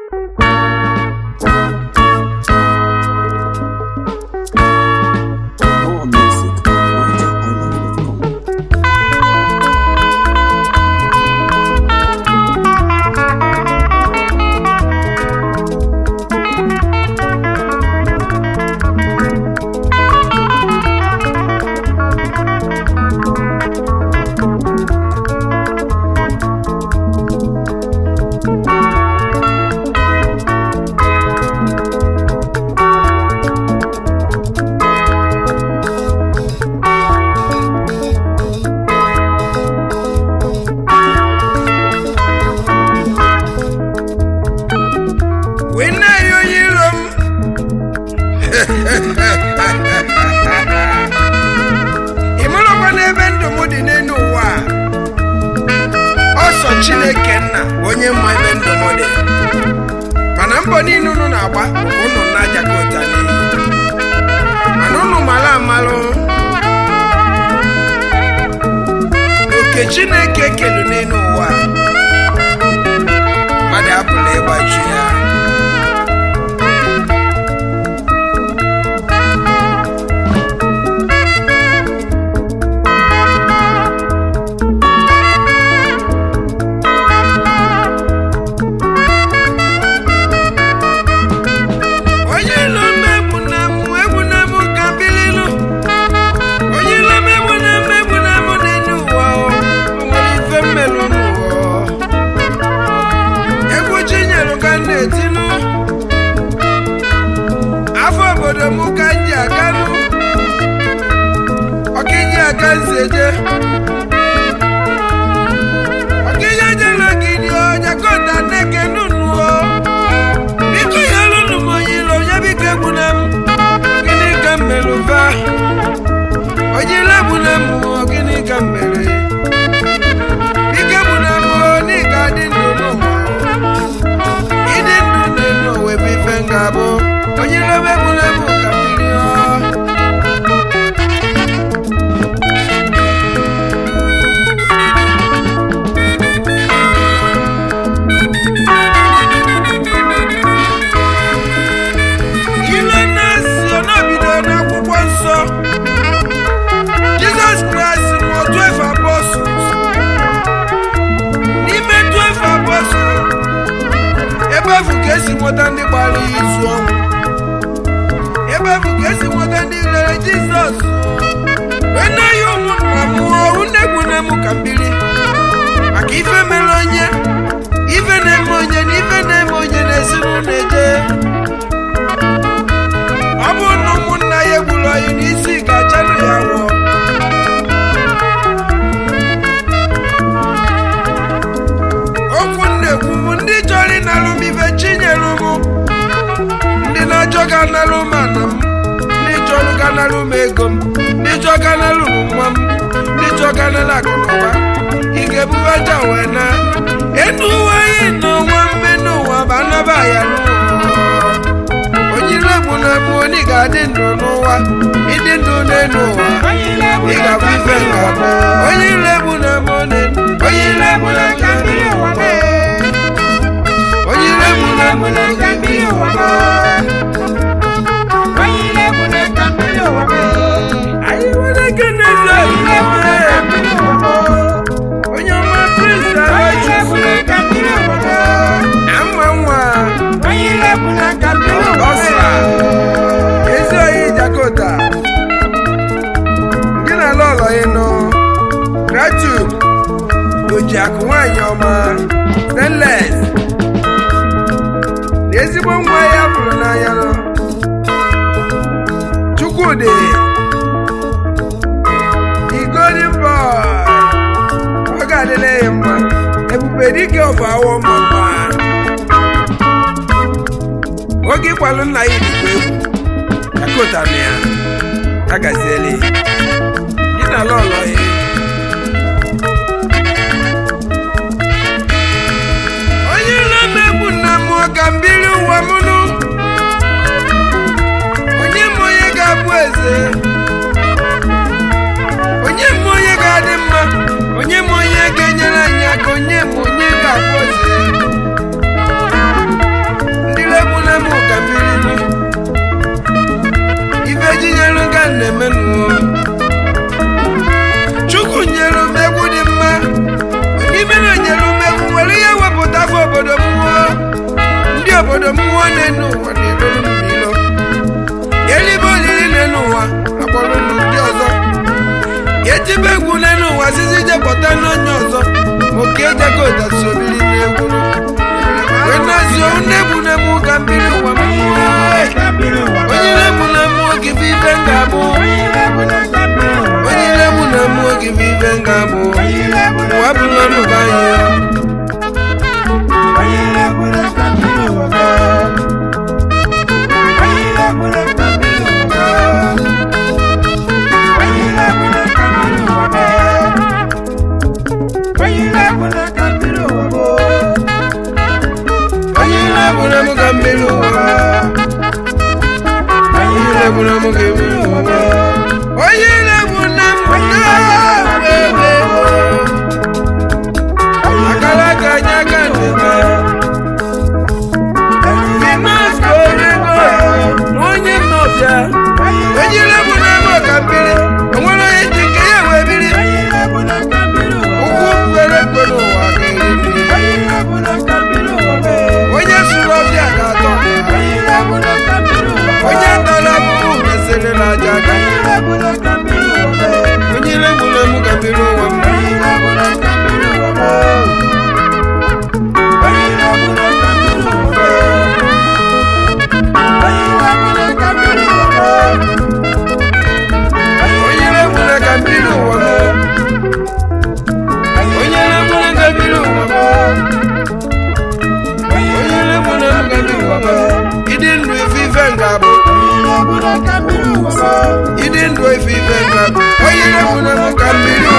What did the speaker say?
Chineke nna onye mma ebe ndụmọdụ mana mbọ niile unu na-agba unu na-ajakọta n'iyi mana unu mara amalụ oke Chineke kelu n'elu ụwa mmadụ apụla ịgbaji ya obodo m nwa n'enu ụwa na-elolu mmilo elibe olili n'enu ụwa akpọrọ ndị ọzọ etibe egwu n'enu ụwa zizi jepụta n'onye ọzọ oke Jakota sobiri n'egwu wenazuo nnebu nemu ka mmiri ụwa onye na-egbu na mmụọ gị bụ ibe nga-abụ onye na-egbu na mmụọ gị bụ ibe nga-abụ ụwa bụla n'ụba I didn't do it,